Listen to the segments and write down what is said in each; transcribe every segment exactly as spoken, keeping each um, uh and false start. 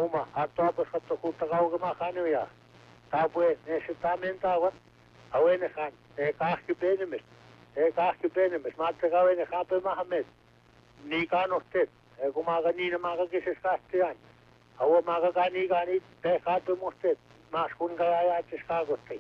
uma ato apa satu kuta kau ke makan ya tapue necesitamente agua awene kan e kah ke benemis e kah ke benemis mate kau ene kape mahamet ni kan ostet e kumaga ni na maga ke seskastian awa maga kani kani te kape mostet mas kun kaya ya tiskagote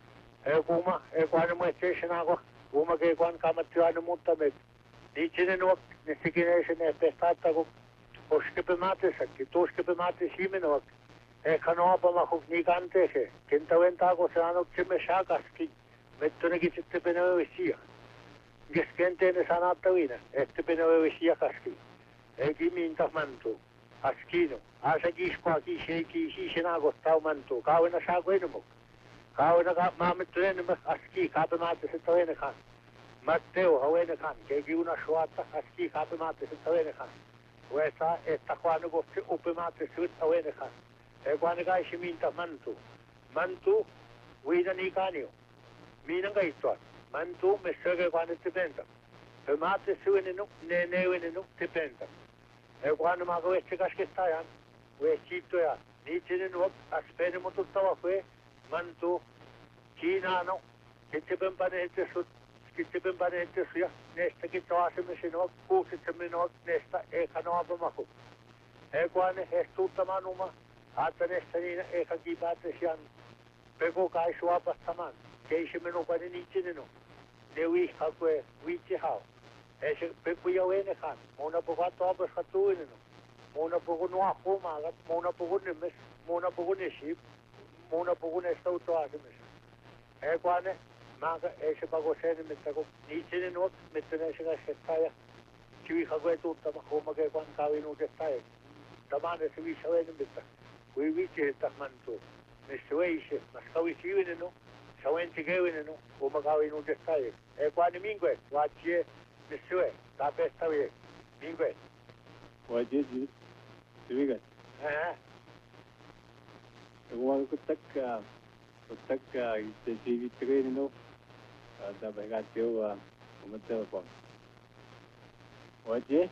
e kuma e kwan mo station agua kuma ke kwan kamatian mutamet ni chine no ni sikine ne pestata ko oske mate sakki toske mate simeno e kanopa ma khukni kante he kintawenta ko sanok chime shakaski mettone ki chitte peno vesia geskente ne sanatawina este peno vesia kaski e kimi intamanto askino asa kisko aki sheki shishina go taumanto kawena shagwenmo kawena ka mamettone ne aski kape mate se tawena kan Matteo hawena kan ke giuna shwata aski kape mate se tawena kan Wesa esta kwano go fi upemate sut awene kan. E kwano ga shiminta mantu. Mantu wida ni kanio. Mina ga ito. Mantu mesege kwano tipenta. Pemate suene no ne ne wene no tipenta. E kwano ma go este kaske stayan. We chito ya. Ni chine no aspene motu tawa kwe mantu China no. Kitipem pane ete sut Kitipem pane ete suya. Nesta ki toase mesino kuusi semino nesta e kanoa mako e kwane e tutta manuma ata nesta ni e kaki bate sian pego kai swa pastaman ke shimeno kwane ni chineno ne wi hakwe wi chi hao e se pego ya wene kan mona poga to ba khatu no mona pogo no akho magat mona pogo ne mes mona pogo ne ship mona pogo ne sta to asemes e kwane Maga ese pago sene metago ni chine no metene se ga staya kiwi khagwe tu ta ma khoma ke kwan kawi no ke staya tamane se vi sawen meta wi vi che ta manto me swei se ma kawi kiwi no sawen che gewe no o ma kawi no ke staya e kwan mingwe wa che me swei ta pesta vi mingwe wa je ji viga eh wa ko tak ko tak te ji tre no da begateu a o telefone. Oye?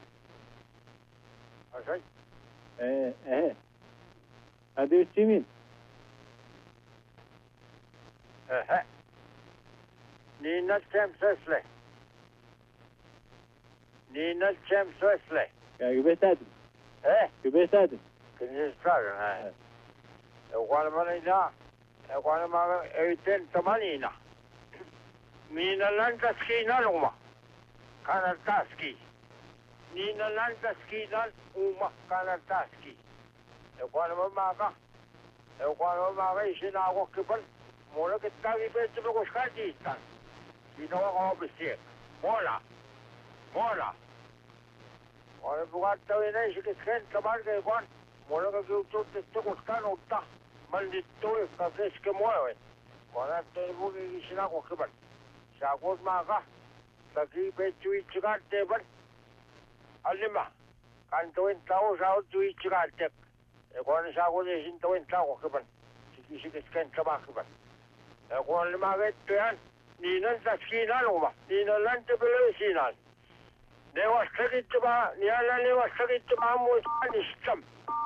Asai? Eh, eh. Adeus, Timin. Eh, eh. Ni na chem sesle. Ni na chem sesle. Ja, gebestad. Eh? Gebestad. Kun je spraken, hè? Eu kwam maar niet na. Eu kwam maar uit den tamanina. Mina lanta ski na luma. Kana taski. Nina lanta ski na uma kana taski. Eu quando me maga. Eu quando me maga e se na água que ban. Mora que tá vi pe tu ko skati tan. E não a obsec. Mola. Mola. Ora bugat ta ina se que ken kamar ke ban. Mora que tu tu te ko skano ta. Maldito ka que mueve. Ora te bugi se na água que ban. Sagot maga, lagi becu ikan teban, alima, kan tuin tahu saut tu ikan tek, ekor sagot esin tuin tahu keban, siki siki skan kabah keban, ekor lima get tuan, ni nan taskinan uma, ni nan lan tebelu sinan, dewas sakit coba, ni ala dewas sakit coba mu istam.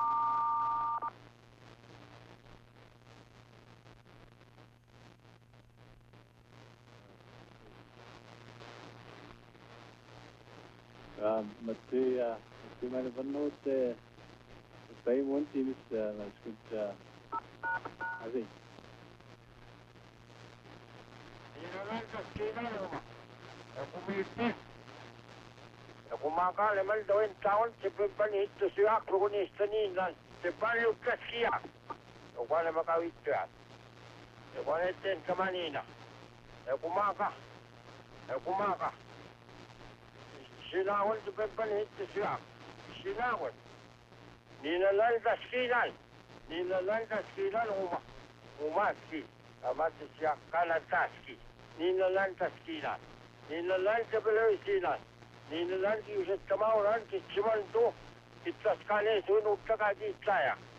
Mesti mesti meine Vernot bei uns ist es gibt also Kumaka lemal doin taon sepepan itu siak rukunis teninan sepan lukas siak. Kuala makawit tuat. Kuala ten kamanina. Kumaka. Kumaka. Sinawon sepepan itu siak. Sinawon. Nina landa skinan. Nina landa skinan uma. Uma ski. Amat siak kanan taski. Nina landa skinan. Nina landa below skinan. Nina landa usat kamauran ki chiman tu. Itlas kane sun uttaka di tlaya.